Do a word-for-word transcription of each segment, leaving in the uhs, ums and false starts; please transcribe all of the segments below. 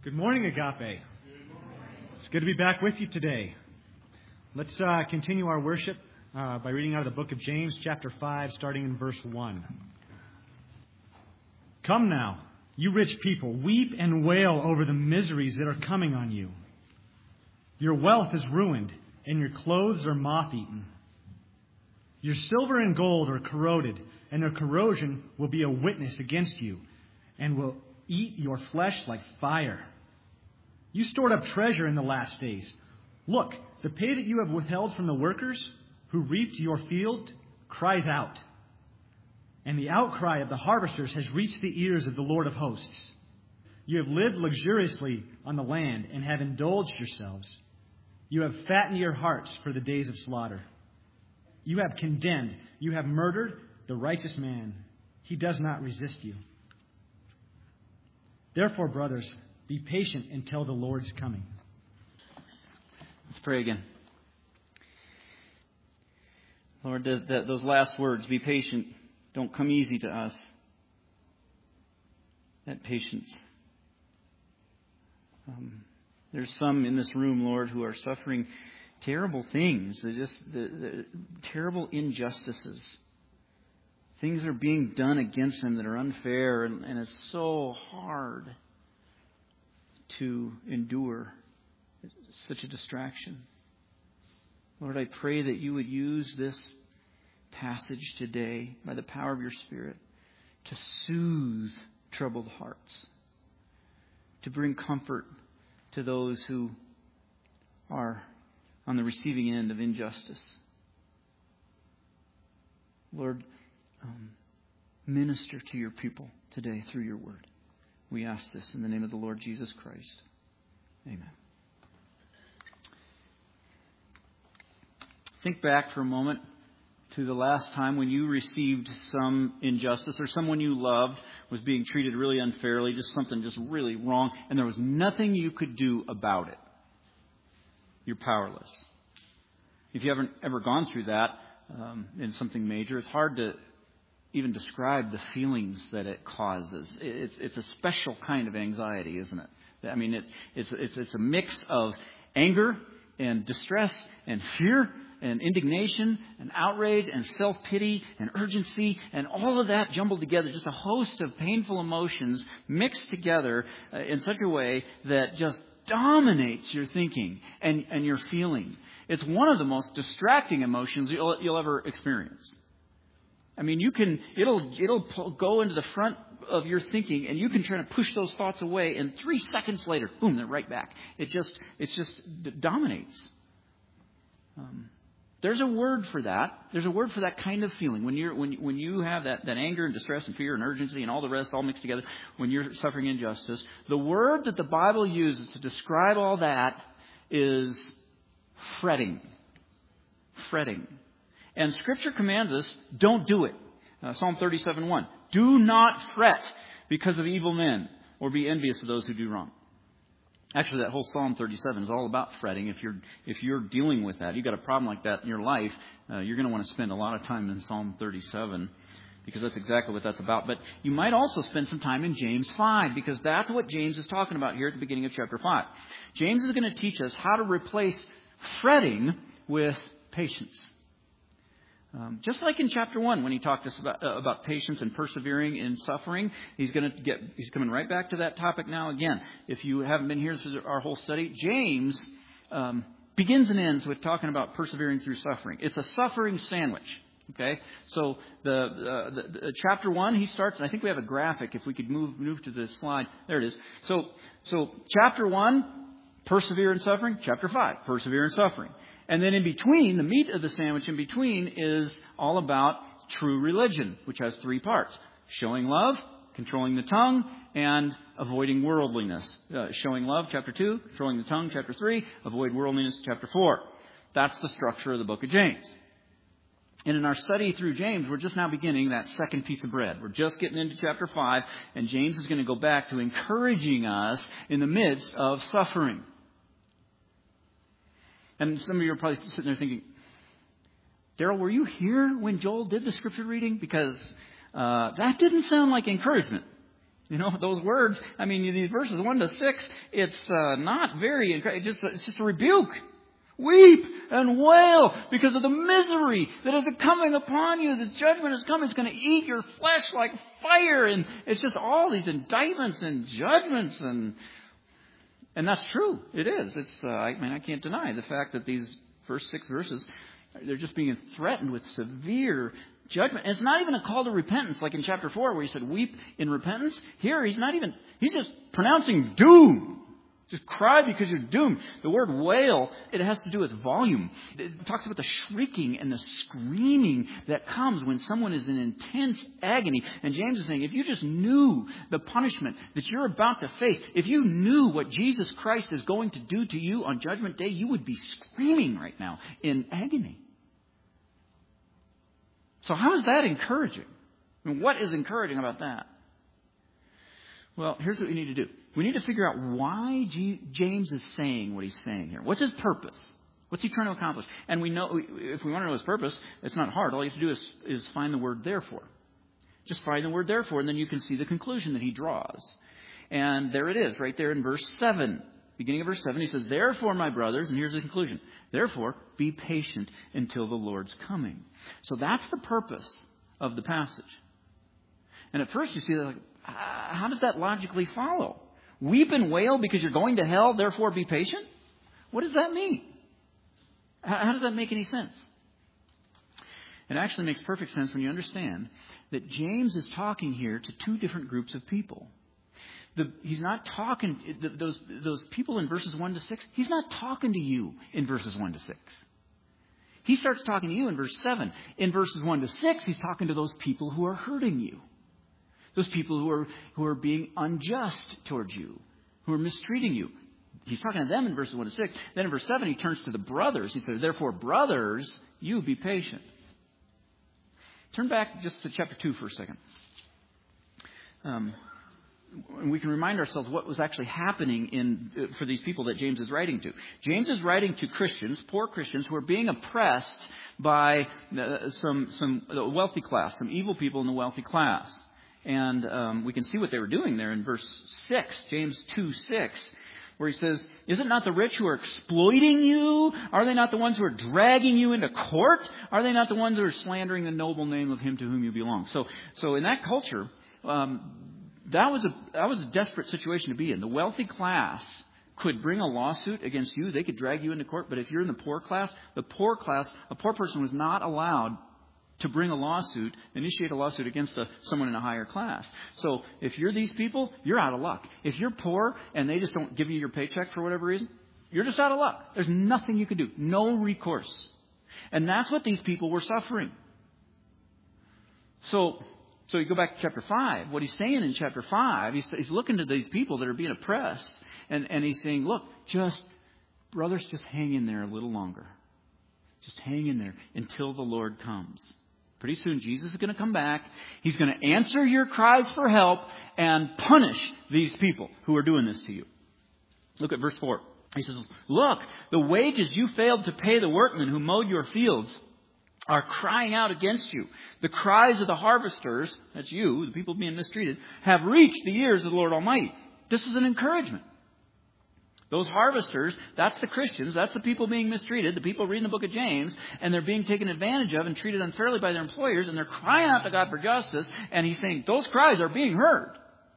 Good morning, Agape. It's good to be back with you today. Let's uh, continue our worship uh, by reading out of the book of James, chapter five, starting in verse one. Come now, you rich people, weep and wail over the miseries that are coming on you. Your wealth is ruined, and your clothes are moth-eaten. Your silver and gold are corroded, and their corrosion will be a witness against you, and will eat your flesh like fire. You stored up treasure in the last days. Look, the pay that you have withheld from the workers who reaped your field cries out. And the outcry of the harvesters has reached the ears of the Lord of hosts. You have lived luxuriously on the land and have indulged yourselves. You have fattened your hearts for the days of slaughter. You have condemned, you have murdered the righteous man. He does not resist you. Therefore, brothers, be patient until the Lord's coming. Let's pray again. Lord, those last words, be patient, don't come easy to us. That patience. Um, there's some in this room, Lord, who are suffering terrible things. They're just the, the terrible injustices. Things are being done against them that are unfair, and, and it's so hard to endure. It's such a distraction. Lord, I pray that you would use this passage today by the power of your Spirit to soothe troubled hearts, to bring comfort to those who are on the receiving end of injustice. Lord, um, minister to your people today through your word. We ask this in the name of the Lord Jesus Christ. Amen. Think back for a moment to the last time when you received some injustice or someone you loved was being treated really unfairly, just something just really wrong, and there was nothing you could do about it. You're powerless. If you haven't ever gone through that um, in something major, it's hard to even describe the feelings that it causes. It's it's a special kind of anxiety, isn't it? I mean, it's it's it's it's a mix of anger and distress and fear and indignation and outrage and self-pity and urgency and all of that jumbled together, just a host of painful emotions mixed together uh, in such a way that just dominates your thinking and, and your feeling. It's one of the most distracting emotions you'll, you'll ever experience. I mean, you can, it'll, it'll go into the front of your thinking and you can try to push those thoughts away and three seconds later, boom, they're right back. It just, it's just it dominates. Um, there's a word for that. There's a word for that kind of feeling. When you're, when, when you have that, that anger and distress and fear and urgency and all the rest all mixed together, when you're suffering injustice, the word that the Bible uses to describe all that is fretting. Fretting. And Scripture commands us, don't do it. Uh, Psalm thirty-seven one. Do not fret because of evil men or be envious of those who do wrong. Actually, that whole Psalm thirty-seven is all about fretting. If you're if you're dealing with that, you've got a problem like that in your life, uh, you're going to want to spend a lot of time in Psalm thirty-seven because that's exactly what that's about. But you might also spend some time in James five because that's what James is talking about here at the beginning of chapter five. James is going to teach us how to replace fretting with patience. Um, just like in chapter one, when he talked to us about, uh, about patience and persevering in suffering, he's going to get, he's coming right back to that topic now again. If you haven't been here through our whole study, James um, begins and ends with talking about persevering through suffering. It's a suffering sandwich. Okay, so the, uh, the, the chapter one, he starts, and I think we have a graphic. If we could move move to the slide, there it is. So, so chapter one, persevere in suffering. Chapter five, persevere in suffering. And then in between, the meat of the sandwich in between is all about true religion, which has three parts. Showing love, controlling the tongue, and avoiding worldliness. Uh, showing love, chapter two. Controlling the tongue, chapter three. Avoid worldliness, chapter four. That's the structure of the book of James. And in our study through James, we're just now beginning that second piece of bread. We're just getting into chapter five, and James is going to go back to encouraging us in the midst of suffering. And some of you are probably sitting there thinking, Daryl, were you here when Joel did the scripture reading? Because uh, that didn't sound like encouragement. You know, those words, I mean, these verses one to six, it's uh, not very, it's just, it's just a rebuke. Weep and wail because of the misery that is coming upon you. The judgment is coming. It's going to eat your flesh like fire. And it's just all these indictments and judgments. And and that's true. It is. It's. Uh, I mean, I can't deny the fact that these first six verses, they're just being threatened with severe judgment. And it's not even a call to repentance like in chapter four where he said, weep in repentance. Here, he's not even, he's just pronouncing doom. Just cry because you're doomed. The word wail, it has to do with volume. It talks about the shrieking and the screaming that comes when someone is in intense agony. And James is saying, if you just knew the punishment that you're about to face, if you knew what Jesus Christ is going to do to you on Judgment Day, you would be screaming right now in agony. So how is that encouraging? I mean, what is encouraging about that? Well, here's what we need to do. We need to figure out why G- James is saying what he's saying here. What's his purpose? What's he trying to accomplish? And we know, if we want to know his purpose, it's not hard. All you have to do is, is find the word therefore. Just find the word therefore, and then you can see the conclusion that he draws. And there it is, right there in verse seven. Beginning of verse seven, he says, therefore, my brothers, and here's the conclusion. Therefore, be patient until the Lord's coming. So that's the purpose of the passage. And at first you see that, like, how does that logically follow? Weep and wail because you're going to hell, therefore be patient? What does that mean? How does that make any sense? It actually makes perfect sense when you understand that James is talking here to two different groups of people. The, he's not talking, those, those people in verses one to six, he's not talking to you in verses one to six. He starts talking to you in verse seven. In verses one to six, he's talking to those people who are hurting you. Those people who are who are being unjust towards you, who are mistreating you. He's talking to them in verses one to six. Then in verse seven, he turns to the brothers. He says, therefore, brothers, you be patient. Turn back just to chapter two for a second. Um, and we can remind ourselves what was actually happening in for these people that James is writing to. James is writing to Christians, poor Christians, who are being oppressed by uh, some, some wealthy class, some evil people in the wealthy class. And um, we can see what they were doing there in verse six, James two six, where he says, is it not the rich who are exploiting you? Are they not the ones who are dragging you into court? Are they not the ones who are slandering the noble name of him to whom you belong? So so in that culture, um, that was a that was a desperate situation to be in. The wealthy class could bring a lawsuit against you. They could drag you into court. But if you're in the poor class, the poor class, a poor person was not allowed to bring a lawsuit, initiate a lawsuit against a, someone in a higher class. So if you're these people, you're out of luck. If you're poor and they just don't give you your paycheck for whatever reason, you're just out of luck. There's nothing you can do. No recourse. And that's what these people were suffering. So so you go back to chapter five. What he's saying in chapter five, he's, he's looking to these people that are being oppressed. And, and he's saying, look, just, brothers, just hang in there a little longer. Just hang in there until the Lord comes. Pretty soon, Jesus is going to come back. He's going to answer your cries for help and punish these people who are doing this to you. Look at verse four. He says, look, the wages you failed to pay the workmen who mowed your fields are crying out against you. The cries of the harvesters, that's you, the people being mistreated, have reached the ears of the Lord Almighty. This is an encouragement. Those harvesters, that's the Christians, that's the people being mistreated, the people reading the book of James, and they're being taken advantage of and treated unfairly by their employers, and they're crying out to God for justice, and he's saying those cries are being heard.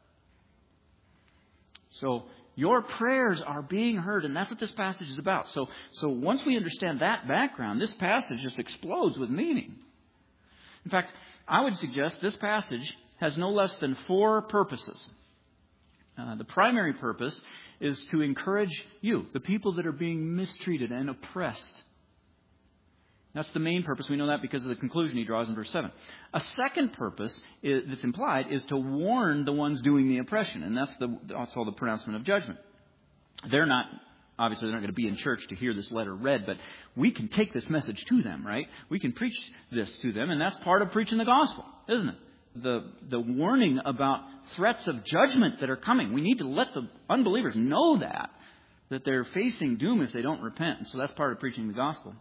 So your prayers are being heard, and that's what this passage is about. So, so once we understand that background, this passage just explodes with meaning. In fact, I would suggest this passage has no less than four purposes. Uh, the primary purpose is to encourage you, the people that are being mistreated and oppressed. That's the main purpose. We know that because of the conclusion he draws in verse seven. A second purpose is, that's implied is to warn the ones doing the oppression. And that's, the, that's all the pronouncement of judgment. They're not, obviously they're not going to be in church to hear this letter read, but we can take this message to them, right? We can preach this to them, and that's part of preaching the gospel, isn't it? The the warning about threats of judgment that are coming. We need to let the unbelievers know that, that they're facing doom if they don't repent. And so that's part of preaching the gospel.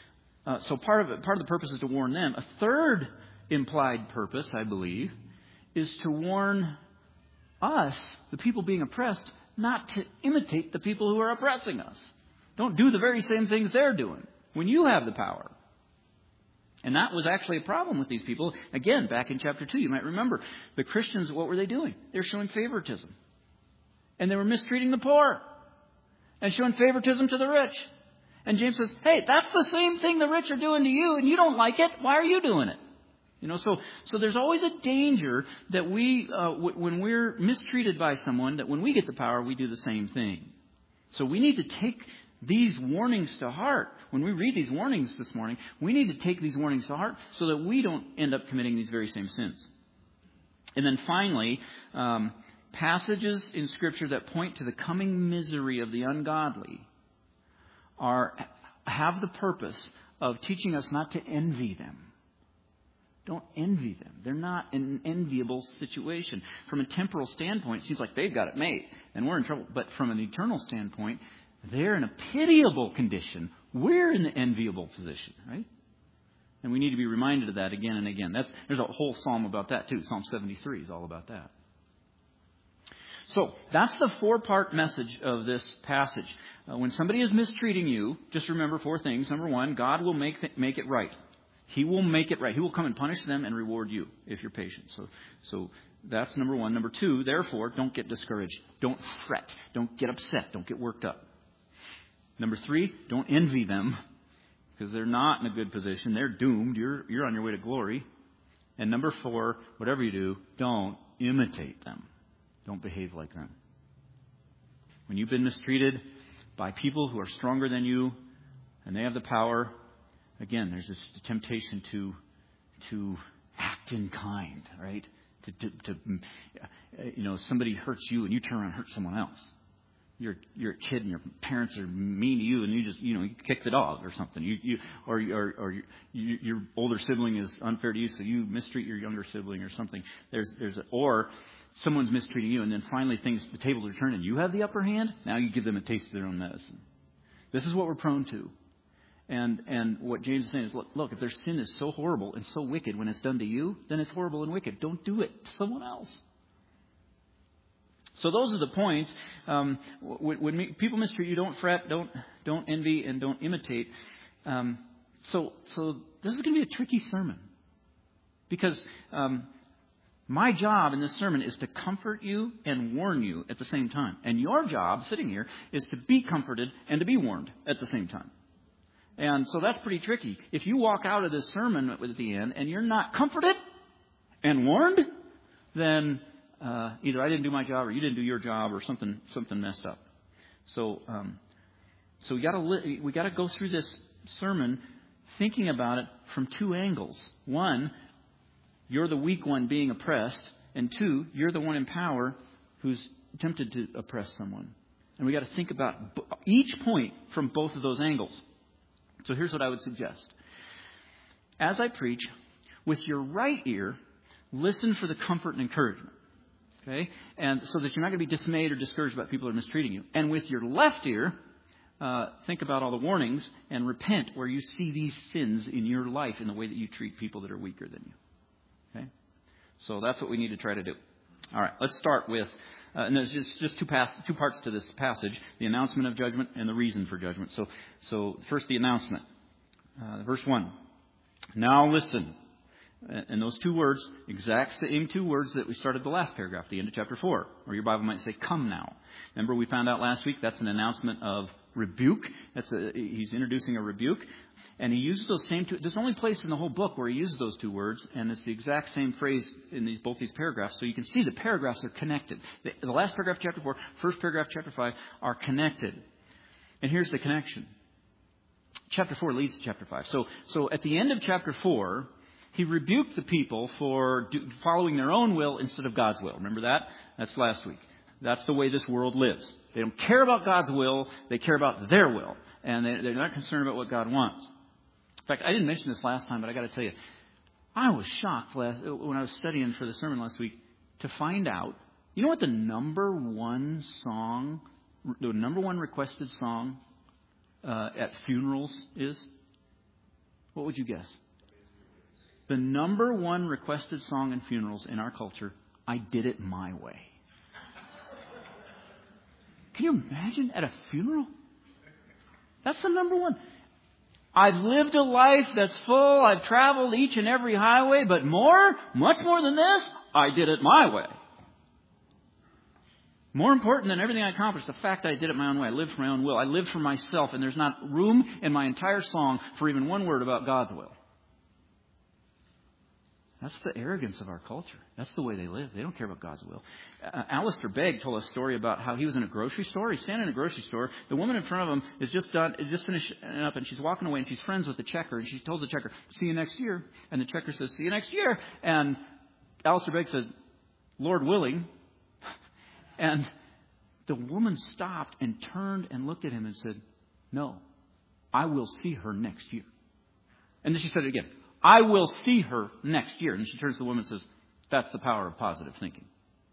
Uh, so part of it, part of the purpose is to warn them. A third implied purpose, I believe, is to warn us, the people being oppressed, not to imitate the people who are oppressing us. Don't do the very same things they're doing when you have the power. And that was actually a problem with these people. Again, back in chapter two, you might remember, the Christians, what were they doing? They were showing favoritism. And they were mistreating the poor and showing favoritism to the rich. And James says, hey, that's the same thing the rich are doing to you, and you don't like it. Why are you doing it? You know, so so there's always a danger that we, uh, w- when we're mistreated by someone, that when we get the power, we do the same thing. So we need to take these warnings to heart. When we read these warnings this morning, we need to take these warnings to heart so that we don't end up committing these very same sins. And then finally, um, passages in Scripture that point to the coming misery of the ungodly are have the purpose of teaching us not to envy them. Don't envy them. They're not in an enviable situation. From a temporal standpoint, it seems like they've got it made and we're in trouble. But from an eternal standpoint, they're in a pitiable condition. We're in the enviable position, right? And we need to be reminded of that again and again. That's, there's a whole psalm about that too. Psalm seventy-three is all about that. So that's the four-part message of this passage. Uh, when somebody is mistreating you, just remember four things. Number one, God will make th- make it right. He will make it right. He will come and punish them and reward you if you're patient. So, so that's number one. Number two, therefore, don't get discouraged. Don't fret. Don't get upset. Don't get worked up. Number three, don't envy them because they're not in a good position. They're doomed. You're, you're on your way to glory. And number four, whatever you do, don't imitate them. Don't behave like them. When you've been mistreated by people who are stronger than you and they have the power, again, there's this temptation to to act in kind, right? To, to, to you know, somebody hurts you and you turn around and hurt someone else. You're you're a kid and your parents are mean to you and you just you know you kick the dog or something. You you or or, or you, you, your older sibling is unfair to you, so you mistreat your younger sibling or something. There's there's a, or someone's mistreating you and then finally things the tables are turned and you have the upper hand. Now you give them a taste of their own medicine. This is what we're prone to. And and what James is saying is, look, look, if their sin is so horrible and so wicked when it's done to you, then it's horrible and wicked. Don't do it to someone else. So those are the points. Um, when when me, people mistreat you, don't fret, don't don't envy, and don't imitate. Um, so so this is going to be a tricky sermon because um, my job in this sermon is to comfort you and warn you at the same time. And your job, sitting here, is to be comforted and to be warned at the same time. And so that's pretty tricky. If you walk out of this sermon at the end and you're not comforted and warned, then uh, either I didn't do my job or you didn't do your job or something something messed up. So um, so we got to li- we got to go through this sermon thinking about it from two angles. One, you're the weak one being oppressed, and two, you're the one in power who's tempted to oppress someone. And we got to think about each point from both of those angles. So here's what I would suggest. As I preach, with your right ear, listen for the comfort and encouragement. Okay? And so that you're not going to be dismayed or discouraged about people who are mistreating you. And with your left ear, uh, think about all the warnings and repent where you see these sins in your life in the way that you treat people that are weaker than you. Okay? So that's what we need to try to do. All right, let's start with, uh, and there's just, just two, pass, two parts to this passage, the announcement of judgment and the reason for judgment. So, so first the announcement. Uh, verse one. Now listen. And those two words, exact same two words that we started the last paragraph, the end of chapter four, or your Bible might say, come now. Remember we found out last week that's an announcement of rebuke. That's a, he's introducing a rebuke. And he uses those same two. There's the only place in the whole book where he uses those two words, and it's the exact same phrase in these both these paragraphs. So you can see the paragraphs are connected. The, the last paragraph, chapter four, first paragraph, chapter five, are connected. And here's the connection. Chapter four leads to chapter five. So, so at the end of chapter four, he rebuked the people for do, following their own will instead of God's will. Remember that? That's last week. That's the way this world lives. They don't care about God's will. They care about their will. And they, they're not concerned about what God wants. In fact, I didn't mention this last time, but I got to tell you, I was shocked last, when I was studying for the sermon last week to find out, you know what the number one song, the number one requested song uh, at funerals is? What would you guess? The number one requested song in funerals in our culture I did it my way. Can you imagine at a funeral? That's the number one. I've lived a life that's full. I've traveled each and every highway, but more, much more than this, I did it my way. More important than everything I accomplished, the fact that I did it my own way. I lived for my own will. I lived for myself, and there's not room in my entire song for even one word about God's will. That's the arrogance of our culture. That's the way they live. They don't care about God's will. Uh, Alistair Begg told a story about how he was in a grocery store. He's standing in a grocery store. The woman in front of him is just done, is just finished up, and she's walking away, and she's friends with the checker. And she tells the checker, "See you next year." And the checker says, "See you next year." And Alistair Begg says, "Lord willing." And the woman stopped and turned and looked at him and said, "No, I will see her next year." And then she said it again. "I will see her next year." And she turns to the woman and says, "That's the power of positive thinking."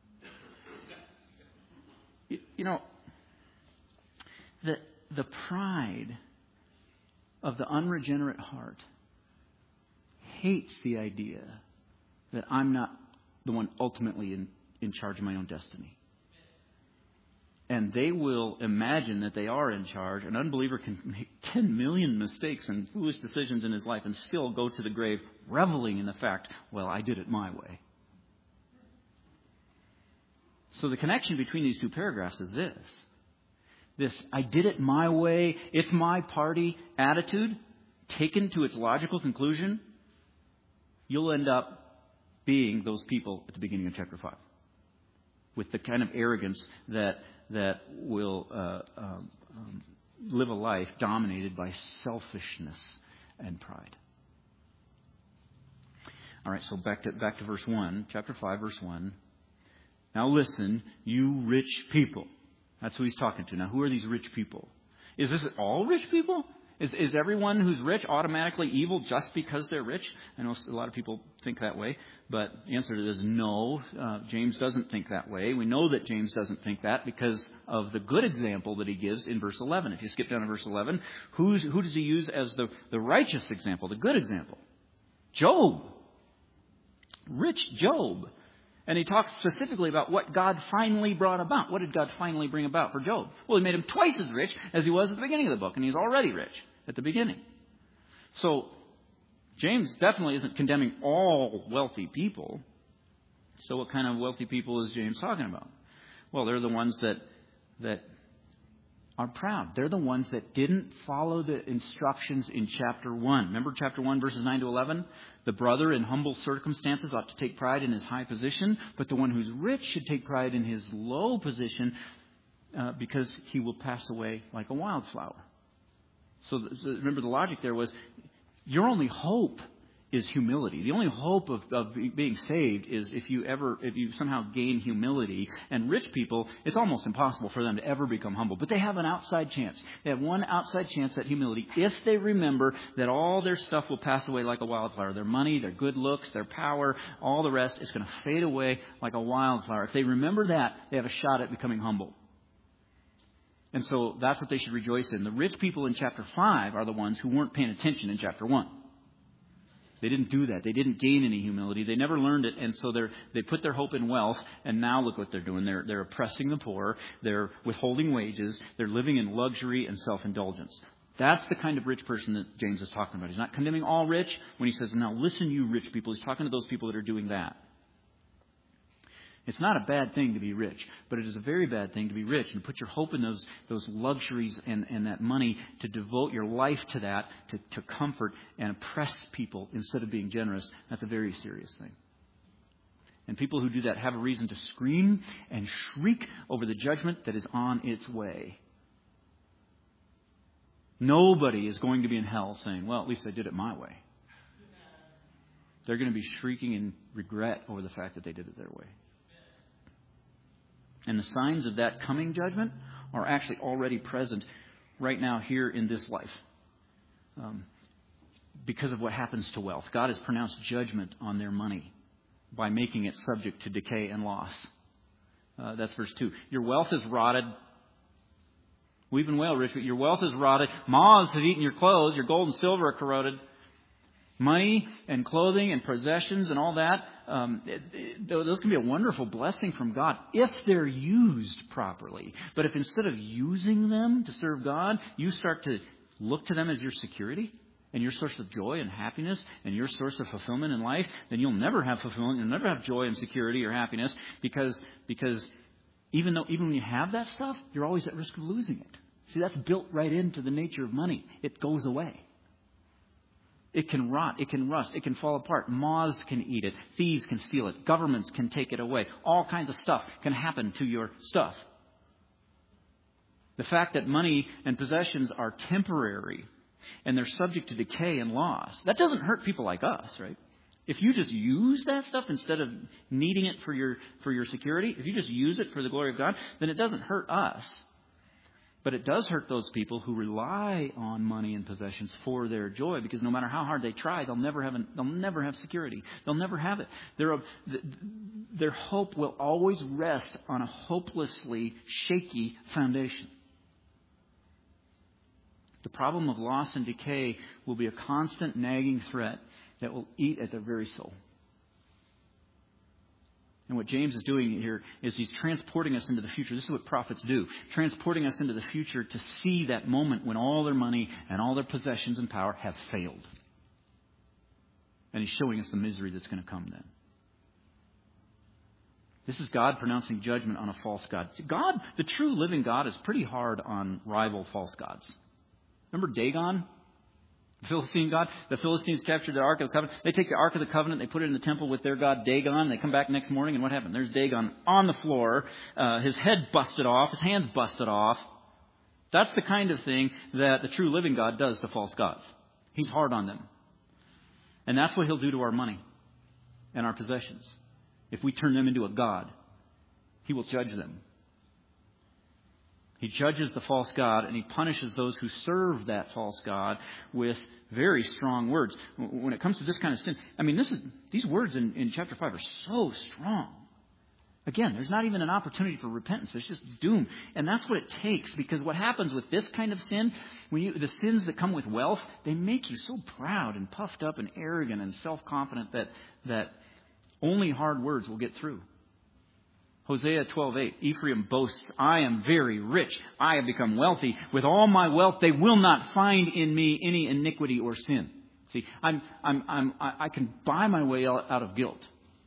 You, you know, the, the pride of the unregenerate heart hates the idea that I'm not the one ultimately in, in charge of my own destiny. And they will imagine that they are in charge. An unbeliever can make ten million mistakes and foolish decisions in his life and still go to the grave reveling in the fact, well, I did it my way. So the connection between these two paragraphs is this. This I did it my way, it's my party attitude taken to its logical conclusion, you'll end up being those people at the beginning of chapter five. With the kind of arrogance that that will uh, um, um, live a life dominated by selfishness and pride. All right, so back to back to verse one, chapter five, verse one. Now listen, you rich people. That's who he's talking to. Now, who are these rich people? Is this all rich people? Is, is everyone who's rich automatically evil just because they're rich? I know a lot of people think that way, but the answer to this is no. Uh, James doesn't think that way. We know that James doesn't think that because of the good example that he gives in verse eleven. If you skip down to verse eleven, who's, who does he use as the, the righteous example, the good example? Job. Rich Job. And he talks specifically about what God finally brought about. What did God finally bring about for Job? Well, he made him twice as rich as he was at the beginning of the book, and he's already rich at the beginning. So James definitely isn't condemning all wealthy people. So what kind of wealthy people is James talking about? Well, they're the ones that that are proud. They're the ones that didn't follow the instructions in chapter one. Remember chapter one, verses nine to eleven? The brother in humble circumstances ought to take pride in his high position, but the one who's rich should take pride in his low position uh, because he will pass away like a wildflower. So, so remember the logic there was your only hope is humility. The only hope of, of being saved is if you ever, if you somehow gain humility. And rich people, it's almost impossible for them to ever become humble. But they have an outside chance. They have one outside chance at humility if they remember that all their stuff will pass away like a wildflower. Their money, their good looks, their power, all the rest is going to fade away like a wildflower. If they remember that, they have a shot at becoming humble. And so that's what they should rejoice in. The rich people in chapter five are the ones who weren't paying attention in chapter one. They didn't do that. They didn't gain any humility. They never learned it. And so they they put their hope in wealth. And now look what they're doing. They're, they're oppressing the poor. They're withholding wages. They're living in luxury and self-indulgence. That's the kind of rich person that James is talking about. He's not condemning all rich when he says, now listen, you rich people. He's talking to those people that are doing that. It's not a bad thing to be rich, but it is a very bad thing to be rich and put your hope in those those luxuries and, and that money to devote your life to that, to, to comfort and oppress people instead of being generous. That's a very serious thing. And people who do that have a reason to scream and shriek over the judgment that is on its way. Nobody is going to be in hell saying, well, at least I did it my way. They're going to be shrieking in regret over the fact that they did it their way. And the signs of that coming judgment are actually already present right now here in this life. Um, because of what happens to wealth. God has pronounced judgment on their money by making it subject to decay and loss. Uh, that's verse two. Your wealth is rotted. We've been well rich, but your wealth is rotted. Moths have eaten your clothes. Your gold and silver are corroded. Money and clothing and possessions and all that um, it, it, those can be a wonderful blessing from God if they're used properly. But if instead of using them to serve God, you start to look to them as your security and your source of joy and happiness and your source of fulfillment in life, then you'll never have fulfillment. You'll never have joy and security or happiness because because even though even when you have that stuff, you're always at risk of losing it. See, that's built right into the nature of money. It goes away. It can rot. It can rust. It can fall apart. Moths can eat it. Thieves can steal it. Governments can take it away. All kinds of stuff can happen to your stuff. The fact that money and possessions are temporary and they're subject to decay and loss, that doesn't hurt people like us, right? If you just use that stuff instead of needing it for your for your security, if you just use it for the glory of God, then it doesn't hurt us. But it does hurt those people who rely on money and possessions for their joy, because no matter how hard they try, they'll never have an, they'll never have security. They'll never have it. Their their hope will always rest on a hopelessly shaky foundation. The problem of loss and decay will be a constant nagging threat that will eat at their very soul. And what James is doing here is he's transporting us into the future. This is what prophets do. Transporting us into the future to see that moment when all their money and all their possessions and power have failed. And he's showing us the misery that's going to come then. This is God pronouncing judgment on a false god. God, the true living God, is pretty hard on rival false gods. Remember Dagon? The Philistine god? The Philistines captured the Ark of the Covenant. They take the Ark of the Covenant, they put it in the temple with their god Dagon. They come back next morning, and what happened? There's Dagon on the floor, uh, his head busted off, his hands busted off. That's the kind of thing that the true living God does to false gods. He's hard on them. And that's what he'll do to our money and our possessions. If we turn them into a god, he will judge them. He judges the false god, and he punishes those who serve that false god with very strong words. When it comes to this kind of sin, I mean, this is these words in, in chapter five are so strong. Again, there's not even an opportunity for repentance. It's just doom. And that's what it takes, because what happens with this kind of sin, when you, the sins that come with wealth, they make you so proud and puffed up and arrogant and self-confident that, that only hard words will get through. Hosea twelve eight, Ephraim boasts, I am very rich. I have become wealthy. With all my wealth, they will not find in me any iniquity or sin. See, I'm, I'm, I'm, I can buy my way out of guilt.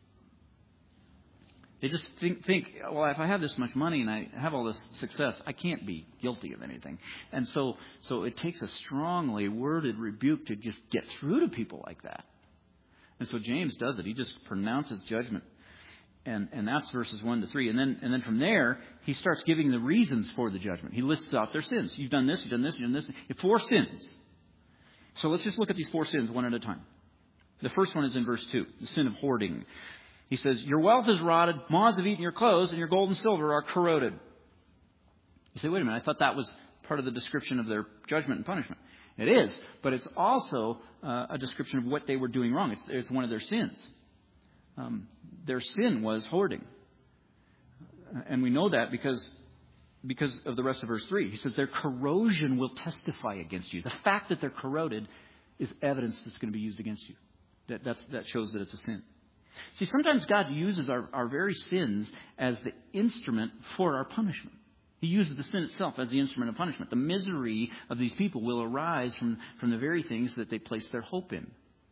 They just think, think, well, if I have this much money and I have all this success, I can't be guilty of anything. And so, so it takes a strongly worded rebuke to just get through to people like that. And so James does it. He just pronounces judgment. And and that's verses one to three. And then and then from there, he starts giving the reasons for the judgment. He lists out their sins. You've done this, you've done this, you've done this. Four sins. So let's just look at these four sins one at a time. The first one is in verse two, the sin of hoarding. He says, your wealth is rotted, moths have eaten your clothes, and your gold and silver are corroded. You say, wait a minute, I thought that was part of the description of their judgment and punishment. It is, but it's also uh, a description of what they were doing wrong. It's, it's one of their sins. Um, their sin was hoarding. And we know that because, because of the rest of verse three. He says their corrosion will testify against you. The fact that they're corroded is evidence that's going to be used against you. That, that's, that shows that it's a sin. See, sometimes God uses our, our very sins as the instrument for our punishment. He uses the sin itself as the instrument of punishment. The misery of these people will arise from, from the very things that they place their hope in.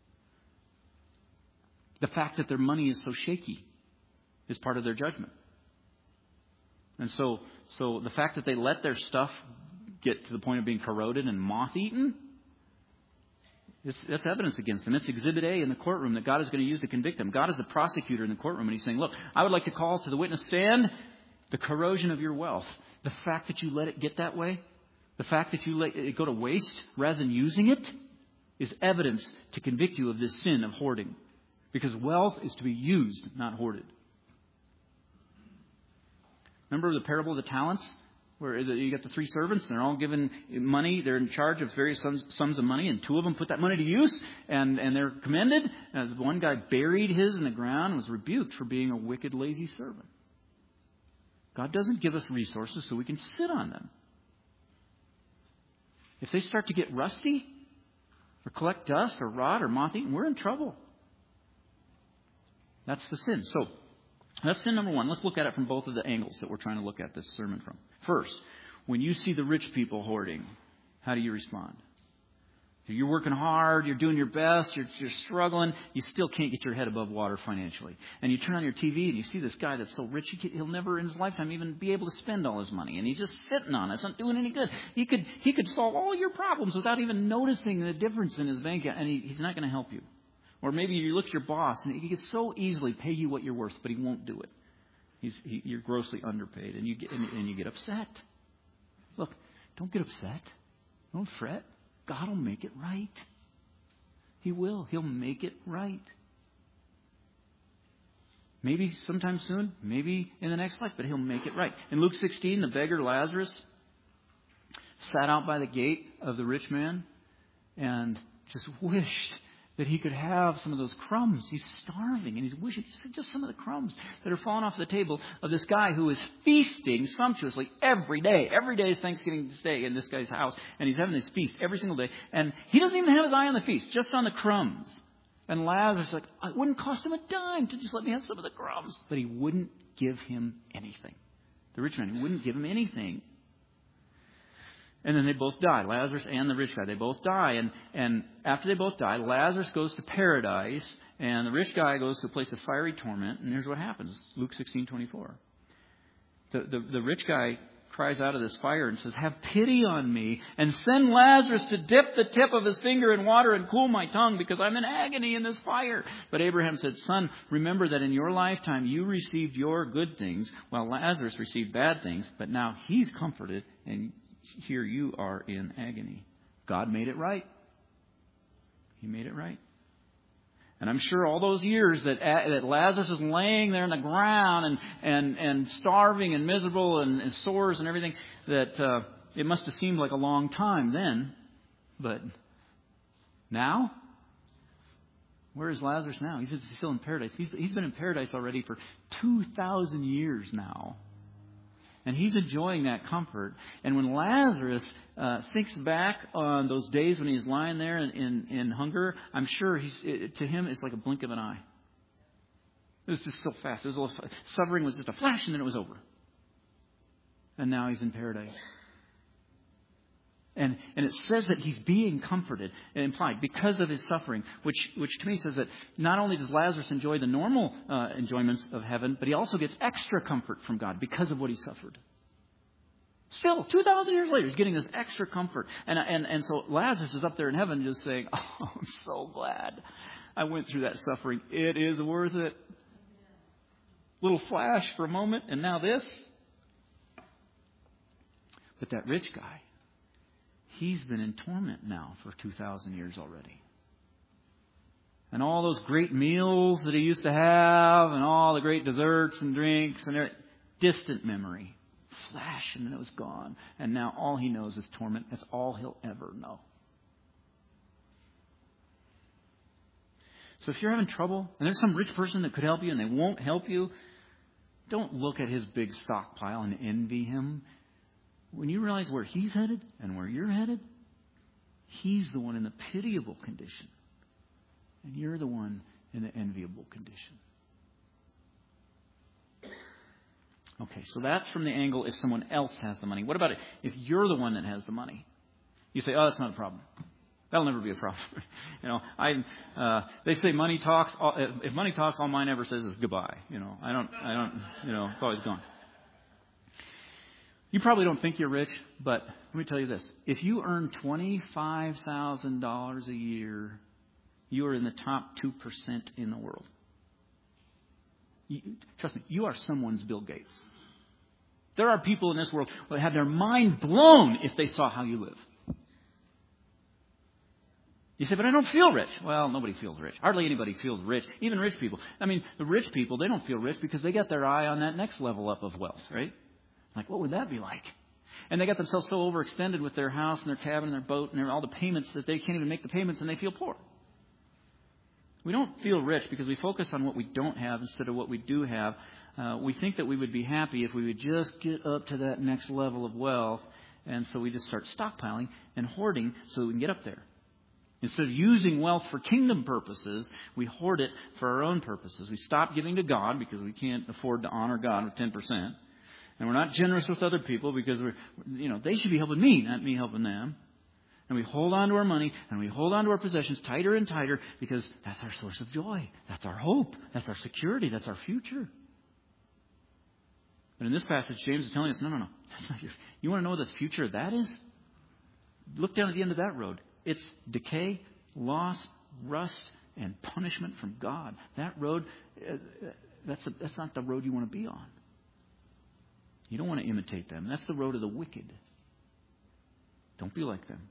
The fact that their money is so shaky is part of their judgment. And so, so the fact that they let their stuff get to the point of being corroded and moth-eaten, it's, that's evidence against them. It's Exhibit A in the courtroom that God is going to use to convict them. God is the prosecutor in the courtroom, and he's saying, look, I would like to call to the witness stand the corrosion of your wealth. The fact that you let it get that way, the fact that you let it go to waste rather than using it, is evidence to convict you of this sin of hoarding. Because wealth is to be used, not hoarded. Remember the parable of the talents? Where you got the three servants, and they're all given money. They're in charge of various sums, sums of money, and two of them put that money to use, and, and they're commended. And one guy buried his in the ground and was rebuked for being a wicked, lazy servant. God doesn't give us resources so we can sit on them. If they start to get rusty, or collect dust, or rot, or moth-eaten, we're in trouble. That's the sin. So that's sin number one. Let's look at it from both of the angles that we're trying to look at this sermon from. First, when you see the rich people hoarding, how do you respond? You're working hard, you're doing your best, you're, you're struggling, you still can't get your head above water financially. And you turn on your T V and you see this guy that's so rich, he could, he'll never in his lifetime even be able to spend all his money. And he's just sitting on it. It's not doing any good. He could he could solve all your problems without even noticing the difference in his bank account, and he, he's not going to help you. Or maybe you look at your boss and he can so easily pay you what you're worth, but he won't do it. He's, he, you're grossly underpaid, and you get and, and you get upset. Look, don't get upset. Don't fret. God will make it right. He will. He'll make it right. Maybe sometime soon, maybe in the next life, but He'll make it right. In Luke sixteen, the beggar Lazarus sat out by the gate of the rich man and just wished that he could have some of those crumbs. He's starving, and he's wishing just some of the crumbs that are falling off the table of this guy who is feasting sumptuously every day. Every day is Thanksgiving Day in this guy's house, and he's having this feast every single day. And he doesn't even have his eye on the feast, just on the crumbs. And Lazarus is like, it wouldn't cost him a dime to just let me have some of the crumbs. But he wouldn't give him anything. The rich man wouldn't give him anything. And then they both die, Lazarus and the rich guy. They both die. And, and after they both die, Lazarus goes to paradise, and the rich guy goes to a place of fiery torment. And here's what happens. Luke sixteen twenty-four. The, the, the rich guy cries out of this fire and says, "Have pity on me, and send Lazarus to dip the tip of his finger in water and cool my tongue, because I'm in agony in this fire." But Abraham said, "Son, remember that in your lifetime you received your good things, while Lazarus received bad things. But now he's comforted, and here you are in agony." God made it right. He made it right. And I'm sure all those years that that Lazarus was laying there on the ground and and, and starving and miserable and, and sores and everything, that uh, it must have seemed like a long time then. But now, where is Lazarus now? He's still in paradise. He's, he's been in paradise already for two thousand years now. And he's enjoying that comfort. And when Lazarus uh, thinks back on those days when he was lying there in, in, in hunger, I'm sure he's, it, to him it's like a blink of an eye. It was just so fast. It was a little, suffering was just a flash, and then it was over. And now he's in paradise. And and it says that he's being comforted, implied, because of his suffering, which which to me says that not only does Lazarus enjoy the normal uh, enjoyments of heaven, but he also gets extra comfort from God because of what he suffered. Still, two thousand years later, he's getting this extra comfort. And, and, and so Lazarus is up there in heaven just saying, "Oh, I'm so glad I went through that suffering. It is worth it." Little flash for a moment, and now this. But that rich guy, he's been in torment now for two thousand years already. And all those great meals that he used to have, and all the great desserts and drinks, and everything, distant memory. Flash, and then it was gone. And now all he knows is torment. That's all he'll ever know. So if you're having trouble, and there's some rich person that could help you, and they won't help you, don't look at his big stockpile and envy him. When you realize where he's headed and where you're headed, he's the one in the pitiable condition. And you're the one in the enviable condition. Okay, so that's from the angle if someone else has the money. What about it if you're the one that has the money? You say, "Oh, that's not a problem. That'll never be a problem." you know, I uh, they say money talks. All, if money talks, all mine ever says is goodbye. You know, I don't, I don't. You know, it's always gone. You probably don't think you're rich, but let me tell you this. If you earn twenty-five thousand dollars a year, you are in the top two percent in the world. You, trust me, you are someone's Bill Gates. There are people in this world who have their mind blown if they saw how you live. You say, "But I don't feel rich." Well, nobody feels rich. Hardly anybody feels rich. Even rich people. I mean, the rich people, they don't feel rich because they got their eye on that next level up of wealth, right? Like, what would that be like? And they got themselves so overextended with their house and their cabin and their boat and their, all the payments that they can't even make the payments, and they feel poor. We don't feel rich because we focus on what we don't have instead of what we do have. Uh, we think that we would be happy if we would just get up to that next level of wealth. And so we just start stockpiling and hoarding so we can get up there. Instead of using wealth for kingdom purposes, we hoard it for our own purposes. We stop giving to God because we can't afford to honor God with ten percent. And we're not generous with other people because we're, you know, they should be helping me, not me helping them. And we hold on to our money and we hold on to our possessions tighter and tighter because that's our source of joy. That's our hope. That's our security. That's our future. But in this passage, James is telling us, no, no, no. That's not your, you want to know what the future of that is? Look down at the end of that road. It's decay, loss, rust, and punishment from God. That road, uh, that's, a, that's not the road you want to be on. You don't want to imitate them. That's the road of the wicked. Don't be like them.